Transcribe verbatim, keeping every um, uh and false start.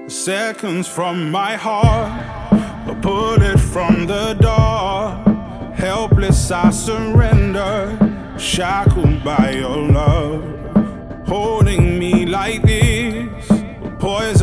Seconds from my heart, a bullet from the door. Helpless I surrender, shackled by your love. Holding me like this, poison